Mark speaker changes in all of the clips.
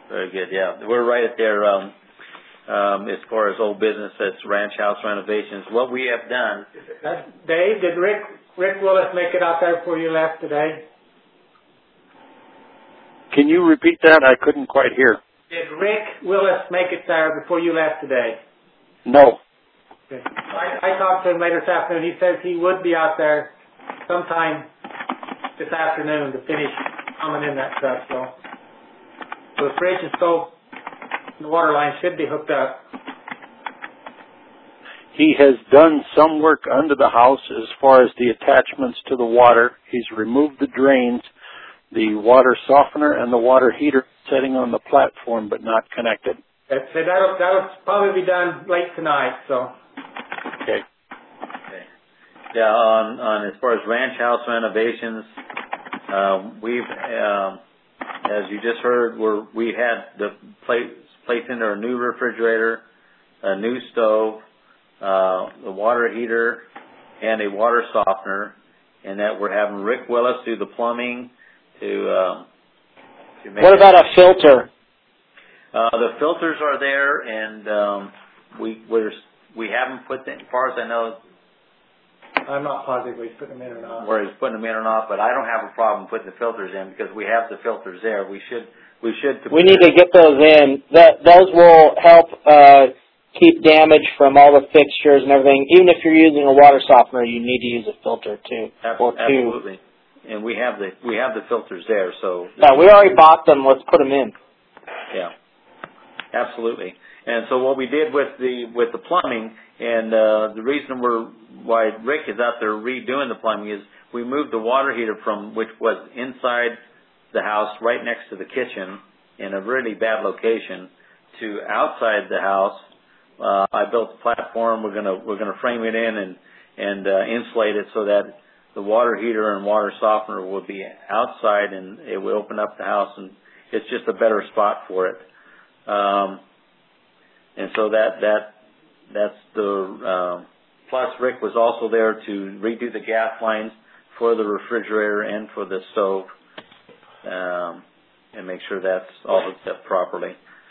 Speaker 1: Very good. Yeah, we're right at there. As far as old business, that's ranch house renovations. What we have done.
Speaker 2: Dave, did Rick Willis make it out there before you left today?
Speaker 3: Can you repeat that? I couldn't quite hear.
Speaker 2: Did Rick Willis make it there before you left today?
Speaker 3: No.
Speaker 2: Okay. I talked to him later this afternoon. He says he would be out there sometime this afternoon to finish coming in that stuff. So the fridge and stove and the water line should be hooked up.
Speaker 3: He has done some work under the house as far as the attachments to the water. He's removed the drains, the water softener, and the water heater setting on the platform, but not connected.
Speaker 2: That'll probably be done late tonight. So.
Speaker 3: Okay.
Speaker 1: Yeah, on as far as ranch house renovations, we've, as you just heard, we had the place into a new refrigerator, a new stove, the water heater, and a water softener, and that we're having Rick Willis do the plumbing to make.
Speaker 4: What about a filter?
Speaker 1: The filters are there, and we haven't put them, as far as I know.
Speaker 2: I'm not positive he's putting them in or not.
Speaker 1: Where he's putting them in or not, but I don't have a problem putting the filters in because we have the filters there. We need
Speaker 4: to get those in. Those will help keep damage from all the fixtures and everything. Even if you're using a water softener, you need to use a filter too.
Speaker 1: Absolutely. And we have the filters there, so.
Speaker 4: Yeah, we already bought them. Let's put them in.
Speaker 1: Yeah, absolutely. And so what we did with the plumbing, and the reason why Rick is out there redoing the plumbing is we moved the water heater from which was inside the house, right next to the kitchen, in a really bad location, to outside the house. I built a platform. We're gonna frame it in and insulate it so that the water heater and water softener will be outside, and it will open up the house, and it's just a better spot for it. And so that's the plus Rick was also there to redo the gas lines for the refrigerator and for the stove, and make sure that's all hooked up properly.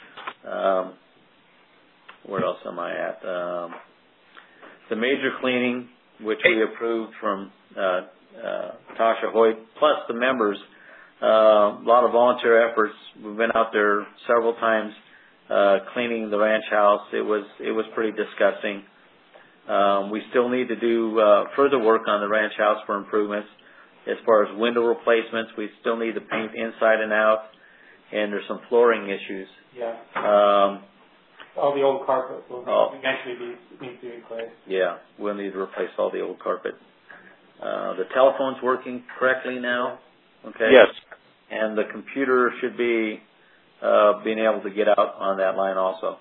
Speaker 1: Where else am I at? The major cleaning, which we approved from Tasha Hoyt, plus the members. A lot of volunteer efforts. We've been out there several times cleaning the ranch house. It was pretty disgusting. We still need to do further work on the ranch house for improvements. As far as window replacements, we still need to paint inside and out, and there's some flooring issues.
Speaker 2: Yeah. All the old carpet will eventually need to be replaced.
Speaker 1: Yeah, we'll need to replace all the old carpet. The telephone's working correctly now. Okay.
Speaker 3: Yes.
Speaker 1: And the computer should be being able to get out on that line also.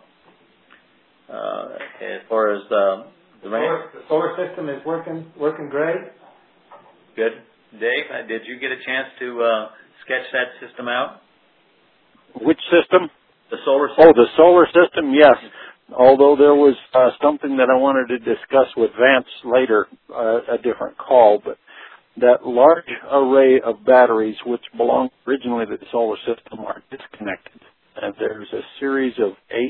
Speaker 1: As far as the
Speaker 2: solar system is working great.
Speaker 1: Good. Dave, did you get a chance to sketch that system out?
Speaker 3: Which system?
Speaker 1: The solar system.
Speaker 3: Oh, the solar system, yes. Although there was something that I wanted to discuss with Vance later, a different call, but that large array of batteries which belonged originally to the solar system are disconnected. And there's a series of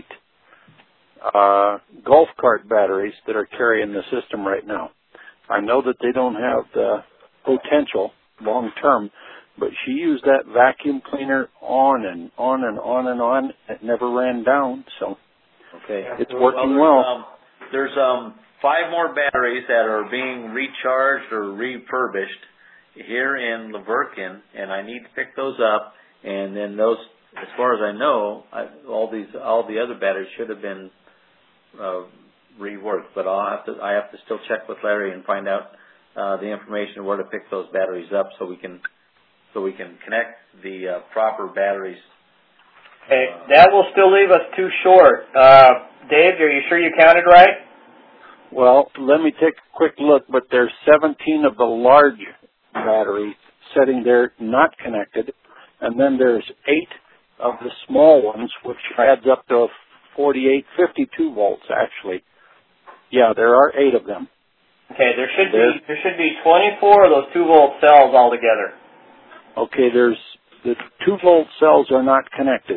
Speaker 3: 8 golf cart batteries that are carrying the system right now. I know that they don't have the potential long term, but she used that vacuum cleaner on and on and on and on. It never ran down, so
Speaker 1: okay,
Speaker 3: it's working well.
Speaker 1: There's 5 more batteries that are being recharged or refurbished here in La Verkin, and I need to pick those up. And then those, as far as I know, all the other batteries should have been reworked. But I have to still check with Larry and find out the information where to pick those batteries up so we can connect the proper batteries.
Speaker 4: Okay, that will still leave us 2 short. Dave, are you sure you counted right?
Speaker 3: Well, let me take a quick look, but there's 17 of the large batteries sitting there not connected, and then there's 8 of the small ones, which adds up to 52 volts actually. Yeah, there are 8 of them.
Speaker 4: Okay, there should be 24 of those 2-volt cells altogether.
Speaker 3: Okay, there's the 2-volt cells are not connected.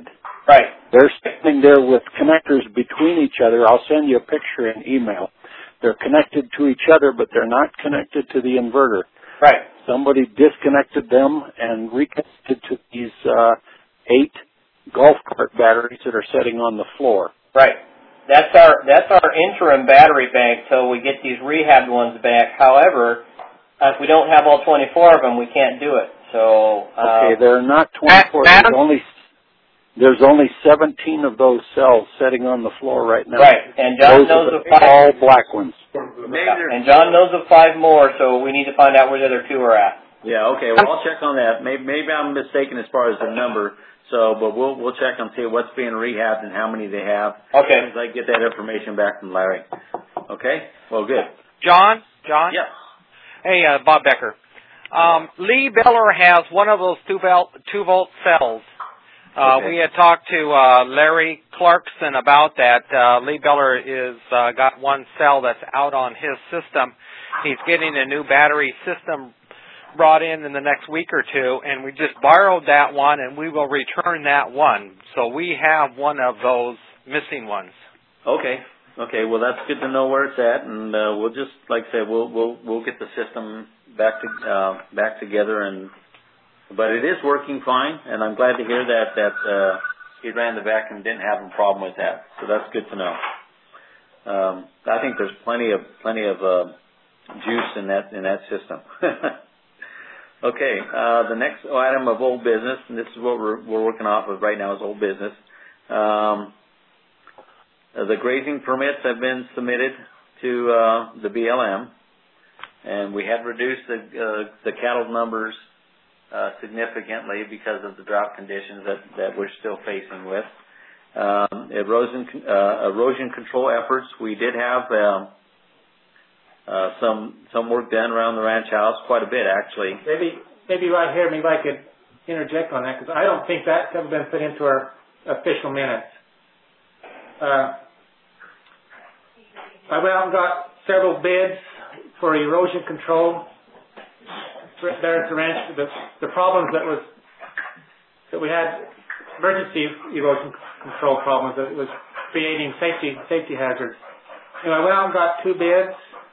Speaker 4: Right.
Speaker 3: They're sitting there with connectors between each other. I'll send you a picture in email. They're connected to each other, but they're not connected to the inverter.
Speaker 4: Right.
Speaker 3: Somebody disconnected them and reconnected to these 8 golf cart batteries that are sitting on the floor.
Speaker 4: Right. That's our interim battery bank till we get these rehab ones back. However, if we don't have all 24 of them, we can't do it. So
Speaker 3: okay, they're not 24. There's only 17 of those cells sitting on the floor right now.
Speaker 4: Right, and John
Speaker 3: those
Speaker 4: knows
Speaker 3: are
Speaker 4: of 5.
Speaker 3: All black ones.
Speaker 4: And John knows of 5 more, so we need to find out where the other 2 are at.
Speaker 1: Yeah. Okay. Well, I'll check on that. Maybe I'm mistaken as far as the number. So, but we'll check and see what's being rehabbed and how many they have.
Speaker 4: Okay.
Speaker 1: As I get that information back from Larry. Okay. Well, good.
Speaker 5: John.
Speaker 1: Yes.
Speaker 5: Hey, Bob Becker. Lee Beller has one of those 2-volt cells.
Speaker 1: Okay.
Speaker 5: We had talked to Larry Clarkson about that. Lee Beller is got one cell that's out on his system. He's getting a new battery system brought in the next week or 2, and we just borrowed that one, and we will return that one. So we have one of those missing ones.
Speaker 1: Okay. Well, that's good to know where it's at, and we'll just, like I said, we'll get the system back together, but it is working fine, and I'm glad to hear that he ran the vacuum, didn't have a problem with that. So that's good to know. I think there's plenty of juice in that system. Okay, the next item of old business, and this is what we're working off of right now, is old business. The grazing permits have been submitted to the BLM, and we had reduced the cattle numbers significantly because of the drought conditions that we're still facing with. Erosion control efforts, we did have some work done around the ranch house, quite a bit actually.
Speaker 2: Maybe right here, maybe I could interject on that, because I don't think that's ever been put into our official minutes. I went out and got several bids for erosion control there at the ranch. The problems that we had, emergency erosion control problems, that was creating safety hazards. Anyway, I went out and got 2 bids.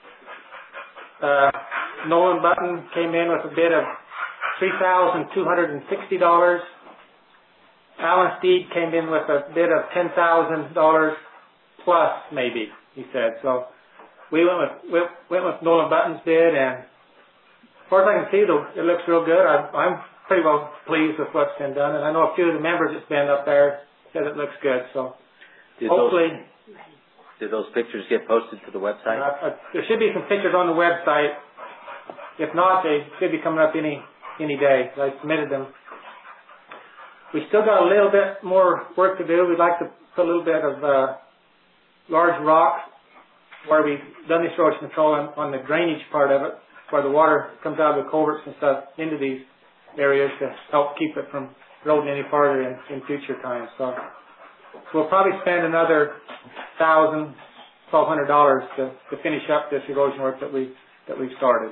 Speaker 2: Nolan Button came in with a bid of $3,260. Alan Steed came in with a bid of $10,000 plus, maybe, he said. So we went with Nolan Button's bid, and as far as I can see, it looks real good. I'm pretty well pleased with what's been done, and I know a few of the members that's been up there said it looks good. So hopefully.
Speaker 1: Did those pictures get posted to the website?
Speaker 2: There should be some pictures on the website. If not, they should be coming up any day. I submitted them. We still got a little bit more work to do. We'd like to put a little bit of large rock where we've done this erosion control on the drainage part of it, where the water comes out of the culverts and stuff into these areas to help keep it from eroding any farther in future times. So we'll probably spend another $1,000, $1,200 to finish up this erosion work that we've started.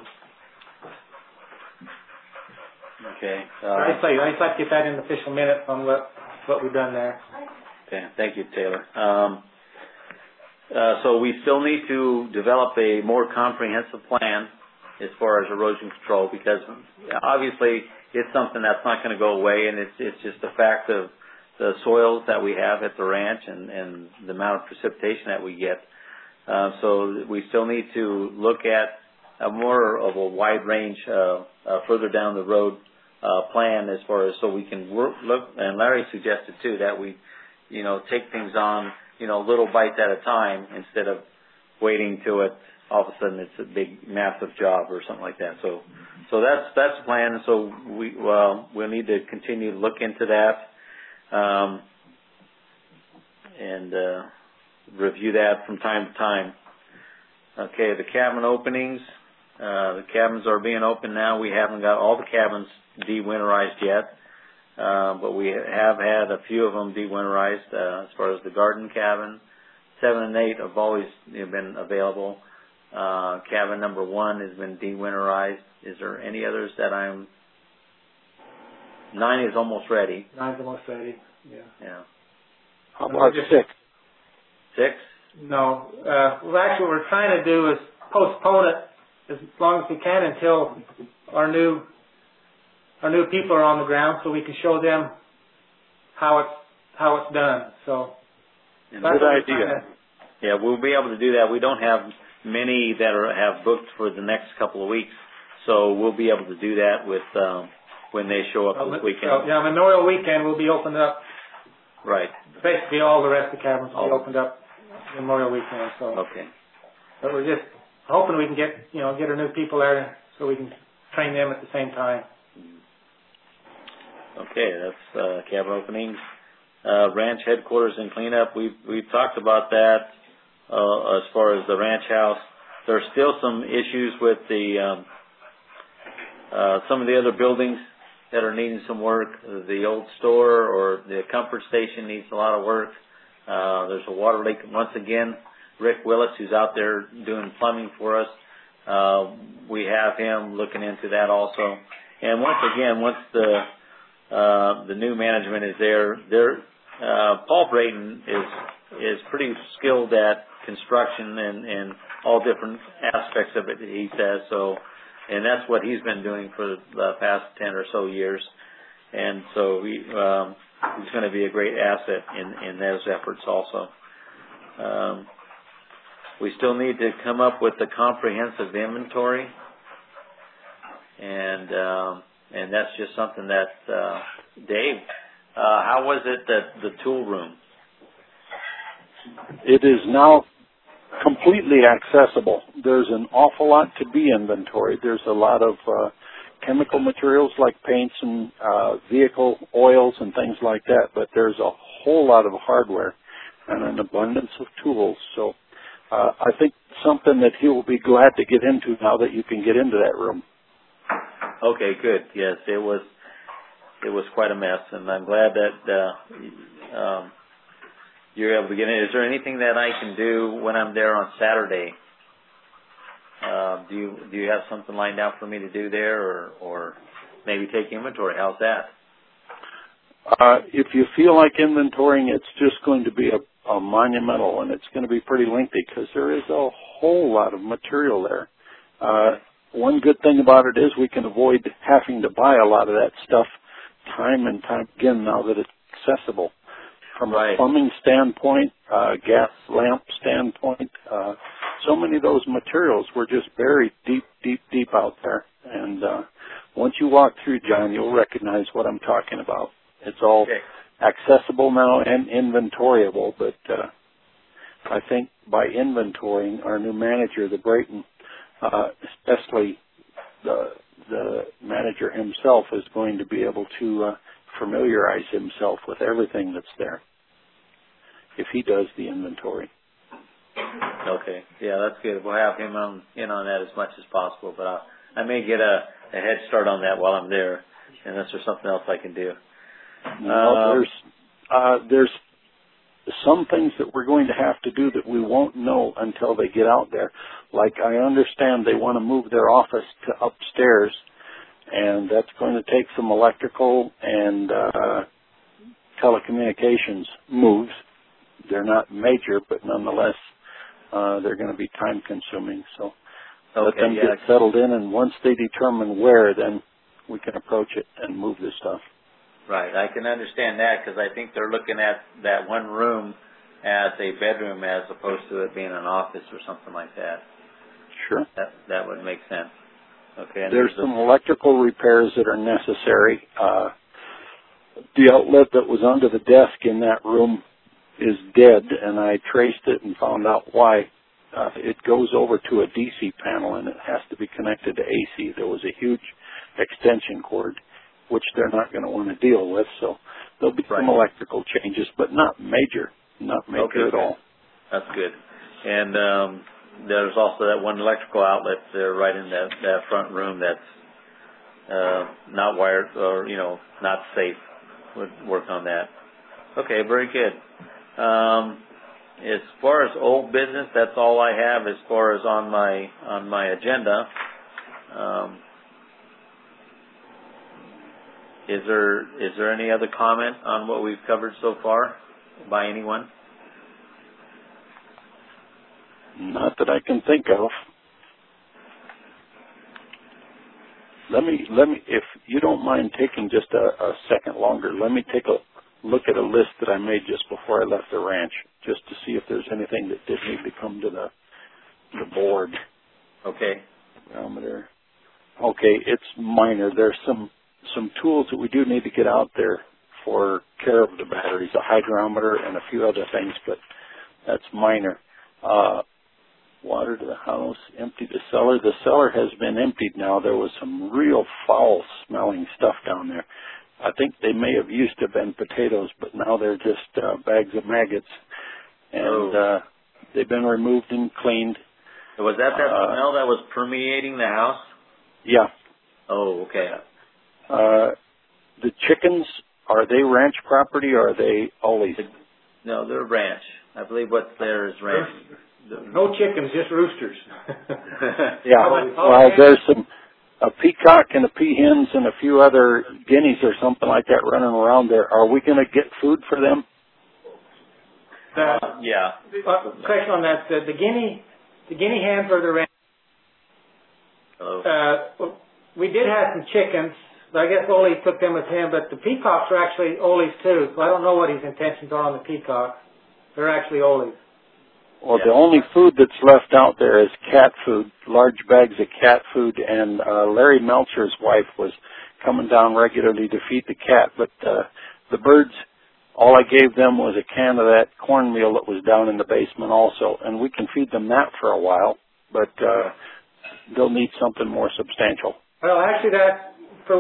Speaker 1: Okay.
Speaker 2: I'd like to get that in the official minutes on what we've done there.
Speaker 1: Okay. Thank you, Taylor. So we still need to develop a more comprehensive plan as far as erosion control, because obviously it's something that's not going to go away, and it's just a fact of the soils that we have at the ranch and the amount of precipitation that we get. So we still need to look at a more of a wide range further down the road plan, as far as so we can look. And Larry suggested too that we, take things on, little bites at a time instead of waiting till it all of a sudden it's a big massive job or something like that. So that's the plan. So we'll need to continue to look into that. And review that from time to time. Okay, the cabin openings. The cabins are being opened now. We haven't got all the cabins de-winterized yet, but we have had a few of them de-winterized. As far as the garden cabin, 7 and 8 have always been available. Cabin number 1 has been de-winterized. Is there any others that 9 is almost ready.
Speaker 2: 9's almost ready. Yeah.
Speaker 3: about 6?
Speaker 1: 6?
Speaker 2: No. Well, actually, what we're trying to do is postpone it as long as we can until our new people are on the ground, so we can show them how it's done. So
Speaker 3: good idea.
Speaker 1: Yeah, we'll be able to do that. We don't have many that have booked for the next couple of weeks, so we'll be able to do that with when they show up this weekend.
Speaker 2: Yeah, Memorial Weekend will be opened up.
Speaker 1: Right.
Speaker 2: Basically, all the rest of the cabins will be opened up Memorial Weekend. So
Speaker 1: okay.
Speaker 2: But we're just hoping we can get our new people there so we can train them at the same time.
Speaker 1: Okay, that's cabin openings. Ranch headquarters and cleanup. We've talked about that as far as the ranch house. There's still some issues with the some of the other buildings that are needing some work. The old store or the comfort station needs a lot of work. There's a water leak once again. Rick Willis, who's out there doing plumbing for us, we have him looking into that also. And once the new management is there, Paul Brayton is pretty skilled at construction and all different aspects of it, he says. So, and that's what he's been doing for the past 10 or so years. And so he's going to be a great asset in those efforts also. We still need to come up with a comprehensive inventory, and that's just something that Dave. How was it that the tool room?
Speaker 3: It is now completely accessible. There's an awful lot to be inventoried. There's a lot of chemical materials like paints and vehicle oils and things like that, but there's a whole lot of hardware and an abundance of tools. So I think something that he will be glad to get into now that you can get into that room.
Speaker 1: Okay, good. Yes, it was quite a mess, and I'm glad that you're able to get in. Is there anything that I can do when I'm there on Saturday? Do you have something lined out for me to do there, or maybe take inventory? How's that?
Speaker 3: If you feel like inventorying, it's just going to be a monumental, and it's going to be pretty lengthy because there is a whole lot of material there. One good thing about it is we can avoid having to buy a lot of that stuff time and time again now that it's accessible. From a plumbing standpoint, gas lamp standpoint, so many of those materials were just buried deep out there. And once you walk through, John, you'll recognize what I'm talking about. It's all accessible now and inventoriable, but I think by inventorying, our new manager, the Brayton, especially the manager himself, is going to be able to familiarize himself with everything that's there if he does the inventory.
Speaker 1: Okay. Yeah, that's good. We'll have him in on that as much as possible, but I may get a head start on that while I'm there, unless there's something else I can do.
Speaker 3: There's some things that we're going to have to do that we won't know until they get out there. Like, I understand they want to move their office to upstairs, and that's going to take some electrical and telecommunications moves. They're not major, but nonetheless, they're going to be time-consuming. So let them get settled in, and once they determine where, then we can approach it and move this stuff.
Speaker 1: Right. I can understand that because I think they're looking at that one room as a bedroom as opposed to it being an office or something like that.
Speaker 3: Sure.
Speaker 1: That would make sense. Okay.
Speaker 3: There's some electrical repairs that are necessary. The outlet that was under the desk in that room is dead, and I traced it and found out why. It goes over to a DC panel, and it has to be connected to AC. There was a huge extension cord, which they're not going to want to deal with, so there'll be some electrical changes, but not major at all.
Speaker 1: That's good. And there's also that one electrical outlet there right in that front room that's not wired or, not safe. Would work on that. Okay, very good. As far as old business, that's all I have as far as on my agenda. Is there any other comment on what we've covered so far? by anyone?
Speaker 3: Not that I can think of. Let me, if you don't mind taking just a second longer, let me take a look at a list that I made just before I left the ranch, just to see if there's anything that did need to come to the board.
Speaker 1: Okay.
Speaker 3: Barometer. Okay, it's minor. There's some tools that we do need to get out there for care of the batteries, a hydrometer and a few other things, but that's minor. Water to the house, empty the cellar. The cellar has been emptied now. There was some real foul-smelling stuff down there. I think they may have used to have been potatoes, but now they're just bags of maggots. And they've been removed and cleaned.
Speaker 1: Was that smell that was permeating the house?
Speaker 3: Yeah.
Speaker 1: Oh, okay.
Speaker 3: The chickens, are they ranch property or are they Ole's?
Speaker 1: No, they're ranch. I believe what's there is ranch.
Speaker 2: No chickens, just roosters.
Speaker 3: Yeah. Well, there's a peacock and a peahens and a few other guineas or something like that running around there. Are we going to get food for them?
Speaker 1: Yeah.
Speaker 2: Question on that: the guinea hens or the ranch?
Speaker 1: Hello.
Speaker 2: We did have some chickens, but I guess Ole took them with him. But the peacocks are actually Ole's too, so I don't know what his intentions are on the peacocks. They're actually Ole's.
Speaker 3: Well, the only food that's left out there is cat food, large bags of cat food, and Larry Melcher's wife was coming down regularly to feed the cat, but the birds, all I gave them was a can of that cornmeal that was down in the basement also, and we can feed them that for a while, but they'll need something more substantial.
Speaker 2: Well, actually, that's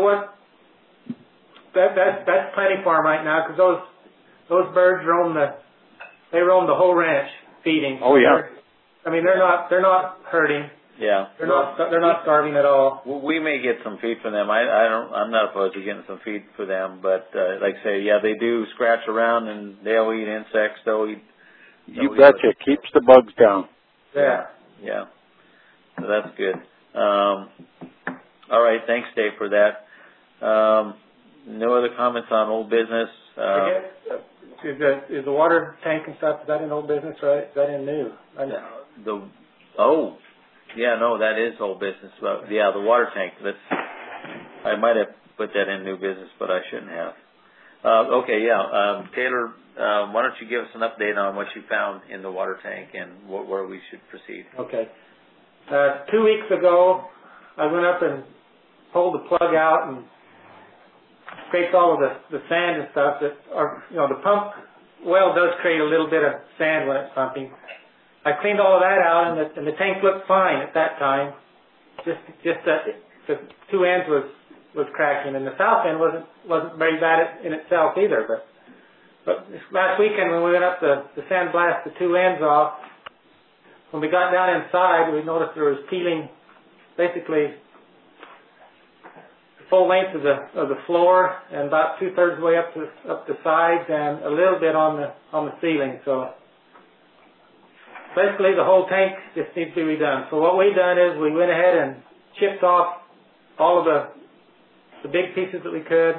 Speaker 2: plenty for them right now, because those birds roam the whole ranch feeding.
Speaker 3: Oh yeah.
Speaker 2: I mean, they're not hurting.
Speaker 1: Yeah.
Speaker 2: They're not starving at all.
Speaker 1: We may get some feed for them. I'm not opposed to getting some feed for them, but like I say, yeah, they do scratch around and they'll eat insects.
Speaker 3: You betcha. It keeps the bugs down.
Speaker 2: Yeah.
Speaker 1: Yeah. So that's good. All right. Thanks, Dave, for that. No other comments on old business.
Speaker 2: Is the water tank and stuff, is that in old business, right? Is that in new?
Speaker 1: That is old business. Well, yeah, the water tank. I might have put that in new business, but I shouldn't have. Taylor, why don't you give us an update on what you found in the water tank and where we should proceed?
Speaker 2: Okay. 2 weeks ago, I went up and pulled the plug out and scraped all of the sand and stuff the pump well does create a little bit of sand when it's pumping. I cleaned all of that out and the tank looked fine at that time. Just the two ends was cracking, and the south end wasn't very bad in itself either. But this last weekend when we went up to sandblast the two ends off, when we got down inside, we noticed there was peeling basically full length of the floor and about 2/3 of the way up the sides and a little bit on the ceiling. So basically the whole tank just needs to be redone. So what we done is we went ahead and chipped off all of the big pieces that we could,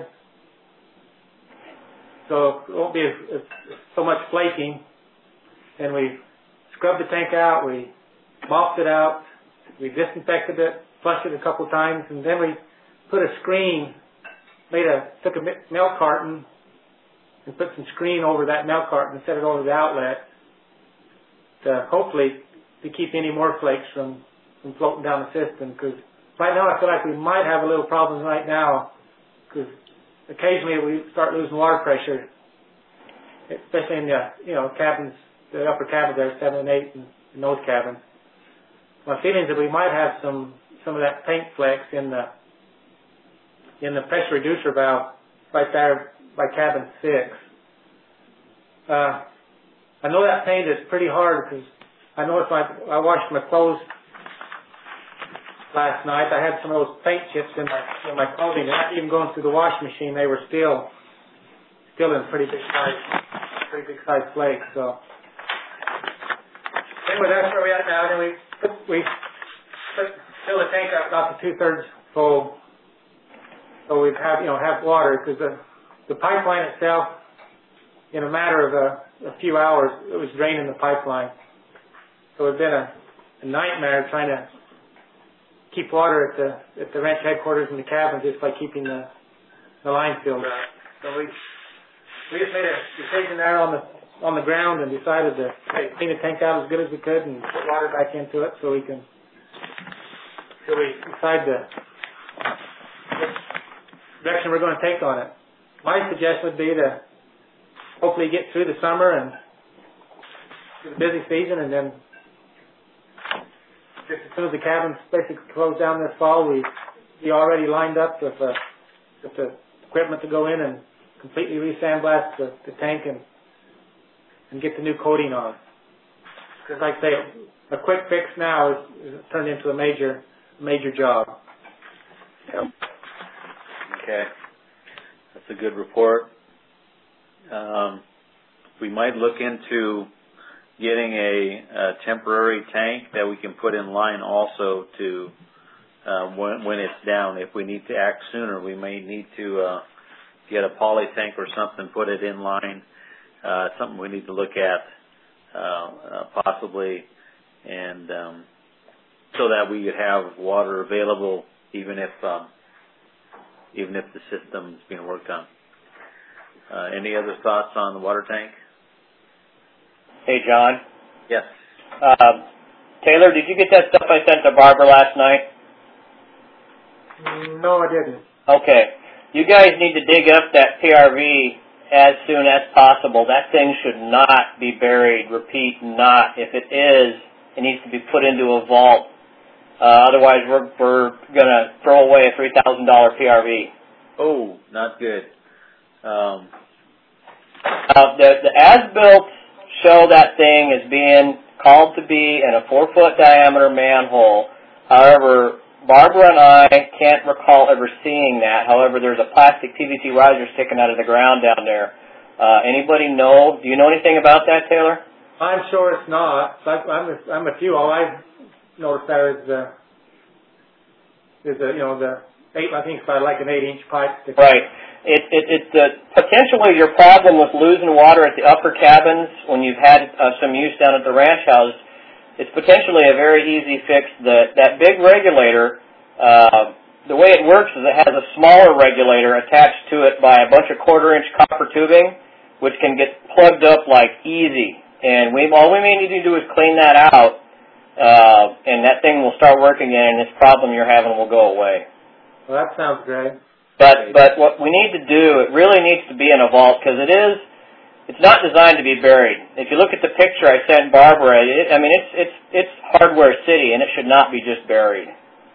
Speaker 2: so it won't be so much flaking. And we scrubbed the tank out, we mopped it out, we disinfected it, flushed it a couple times, and then we put a screen, took a milk carton and put some screen over that milk carton and set it over the outlet to hopefully to keep any more flakes from floating down the system. Because right now I feel like we might have a little problem right now, because occasionally we start losing water pressure, especially in the cabins, the upper cabins there, 7 and 8, and in those cabins. My feeling is that we might have some of that paint flecks in the pressure reducer valve right there by cabin 6. I know that paint is pretty hard, because I noticed when I washed my clothes last night, I had some of those paint chips in my clothing. Not even going through the washing machine, they were still in pretty big size flakes. So anyway, that's where we're at now. Then we fill the tank up about to 2/3 full. So we have water, because the pipeline itself in a matter of a few hours, it was draining the pipeline. So it's been a nightmare trying to keep water at the ranch headquarters and the cabin just by keeping the line filled up. So we just made a decision there on the ground and decided to clean the tank out as good as we could and put water back into it so we decide the direction we're going to take on it. My suggestion would be to hopefully get through the summer and through the busy season, and then just as soon as the cabin's basically closed down this fall, we already lined up with the equipment to go in and completely re-sandblast the tank and get the new coating on. Because like I say, a quick fix now is turned into a major job.
Speaker 3: Yep.
Speaker 1: Okay. That's a good report. We might look into getting a temporary tank that we can put in line also to when it's down. If we need to act sooner, we may need to get a poly tank or something, put it in line. Something we need to look at possibly, and so that we could have water available even if the system's being worked on. Any other thoughts on the water tank?
Speaker 4: Hey, John.
Speaker 1: Yes.
Speaker 4: Taylor, did you get that stuff I sent to Barbara last night?
Speaker 2: No, I didn't.
Speaker 4: Okay. You guys need to dig up that PRV as soon as possible. That thing should not be buried. Repeat, not. If it is, it needs to be put into a vault. Otherwise, we're going to throw away a $3,000 PRV.
Speaker 1: Oh, not good.
Speaker 4: The as-built show that thing as being called to be in a 4-foot diameter manhole. However, Barbara and I can't recall ever seeing that. However, there's a plastic PVC riser sticking out of the ground down there. Anybody know? Do you know anything about that, Taylor?
Speaker 2: I'm sure it's not. I'm with you. All I've noticed there is the 8. I think it's about like an 8-inch pipe.
Speaker 4: Right. It's potentially your problem with losing water at the upper cabins when you've had some use down at the ranch house. It's potentially a very easy fix. That big regulator, the way it works is it has a smaller regulator attached to it by a bunch of 1/4-inch copper tubing, which can get plugged up like easy. And all we may need to do is clean that out, and that thing will start working again, and this problem you're having will go away.
Speaker 2: Well, that sounds great.
Speaker 4: But what we need to do, it really needs to be in a vault, because it's not designed to be buried. If you look at the picture I sent Barbara, it's hardware city, and it should not be just buried.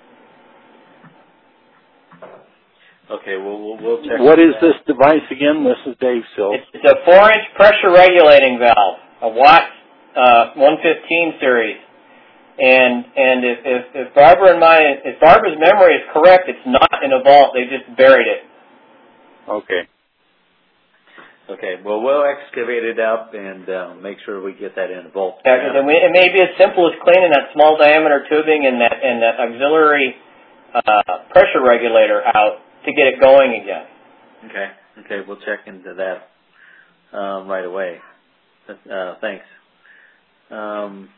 Speaker 1: Okay, we'll check.
Speaker 3: What is this device again? This is Dave Sills.
Speaker 4: It's a 4-inch pressure regulating valve, a Watt 115 series. And if Barbara's memory is correct, it's not in a vault. They just buried it.
Speaker 3: Okay.
Speaker 1: Okay. Well, we'll excavate it up and make sure we get that in a vault.
Speaker 4: Yeah, it may be as simple as cleaning that small diameter tubing and that auxiliary pressure regulator out to get it going again.
Speaker 1: Okay. We'll check into that right away. Thanks.